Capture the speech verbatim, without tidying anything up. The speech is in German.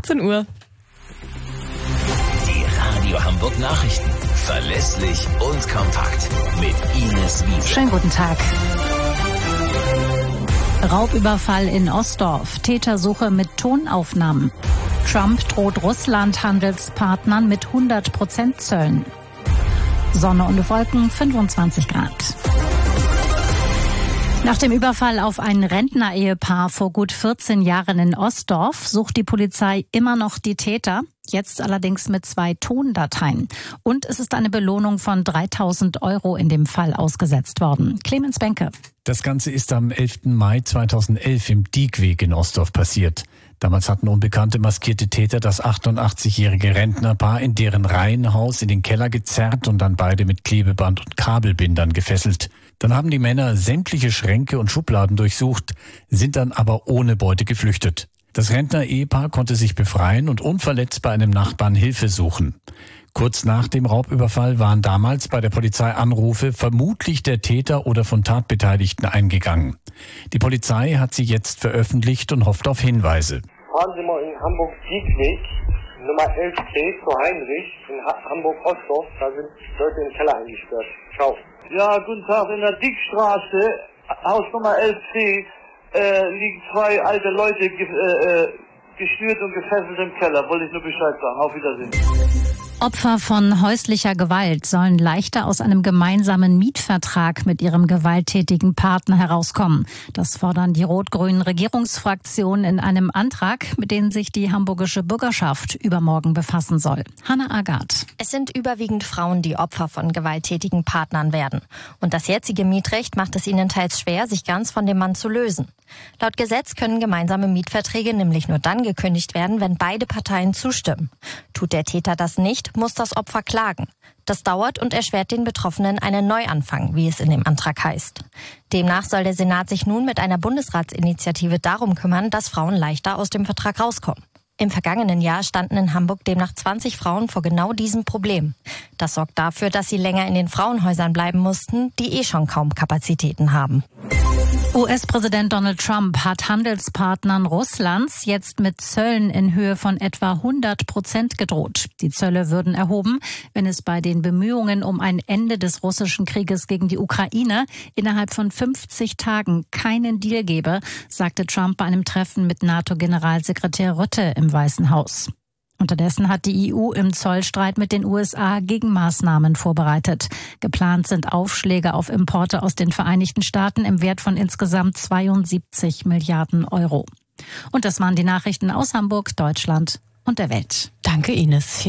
achtzehn Uhr. Die Radio Hamburg Nachrichten. Verlässlich und kompakt. Mit Ines Wiese. Schönen guten Tag. Raubüberfall in Ostdorf. Tätersuche mit Tonaufnahmen. Trump droht Russland Handelspartnern mit hundert Prozent Zöllen. Sonne und Wolken, fünfundzwanzig Grad. Nach dem Überfall auf ein Rentnerehepaar vor gut vierzehn Jahren in Ostdorf sucht die Polizei immer noch die Täter, jetzt allerdings mit zwei Tondateien. Und es ist eine Belohnung von dreitausend Euro in dem Fall ausgesetzt worden. Clemens Benke. Das Ganze ist am elften Mai zweitausendelf im Diekweg in Ostdorf passiert. Damals hatten unbekannte maskierte Täter das achtundachtzigjährige Rentnerpaar in deren Reihenhaus in den Keller gezerrt und dann beide mit Klebeband und Kabelbindern gefesselt. Dann haben die Männer sämtliche Schränke und Schubladen durchsucht, sind dann aber ohne Beute geflüchtet. Das Rentner-Ehepaar konnte sich befreien und unverletzt bei einem Nachbarn Hilfe suchen. Kurz nach dem Raubüberfall waren damals bei der Polizei Anrufe vermutlich der Täter oder von Tatbeteiligten eingegangen. Die Polizei hat sie jetzt veröffentlicht und hofft auf Hinweise. Fahren Sie mal in Hamburg-Diekweg, Nummer elf C zu Heinrich, in ha- Hamburg-Ostdorf, da sind Leute im Keller eingesperrt. Ciao. Ja, guten Tag, in der Dickstraße, Haus Nummer elf C, äh, liegen zwei alte Leute ge- äh, geschnürt und gefesselt im Keller. Wollte ich nur Bescheid sagen. Auf Wiedersehen. Opfer von häuslicher Gewalt sollen leichter aus einem gemeinsamen Mietvertrag mit ihrem gewalttätigen Partner herauskommen. Das fordern die rot-grünen Regierungsfraktionen in einem Antrag, mit dem sich die hamburgische Bürgerschaft übermorgen befassen soll. Hannah Agathe. Es sind überwiegend Frauen, die Opfer von gewalttätigen Partnern werden. Und das jetzige Mietrecht macht es ihnen teils schwer, sich ganz von dem Mann zu lösen. Laut Gesetz können gemeinsame Mietverträge nämlich nur dann gekündigt werden, wenn beide Parteien zustimmen. Tut der Täter das nicht, muss das Opfer klagen. Das dauert und erschwert den Betroffenen einen Neuanfang, wie es in dem Antrag heißt. Demnach soll der Senat sich nun mit einer Bundesratsinitiative darum kümmern, dass Frauen leichter aus dem Vertrag rauskommen. Im vergangenen Jahr standen in Hamburg demnach zwanzig Frauen vor genau diesem Problem. Das sorgt dafür, dass sie länger in den Frauenhäusern bleiben mussten, die eh schon kaum Kapazitäten haben. U S-Präsident Donald Trump hat Handelspartnern Russlands jetzt mit Zöllen in Höhe von etwa hundert Prozent gedroht. Die Zölle würden erhoben, wenn es bei den Bemühungen um ein Ende des russischen Krieges gegen die Ukraine innerhalb von fünfzig Tagen keinen Deal gäbe, sagte Trump bei einem Treffen mit NATO-Generalsekretär Rutte im Weißen Haus. Unterdessen hat die E U im Zollstreit mit den U S A Gegenmaßnahmen vorbereitet. Geplant sind Aufschläge auf Importe aus den Vereinigten Staaten im Wert von insgesamt zweiundsiebzig Milliarden Euro. Und das waren die Nachrichten aus Hamburg, Deutschland und der Welt. Danke, Ines.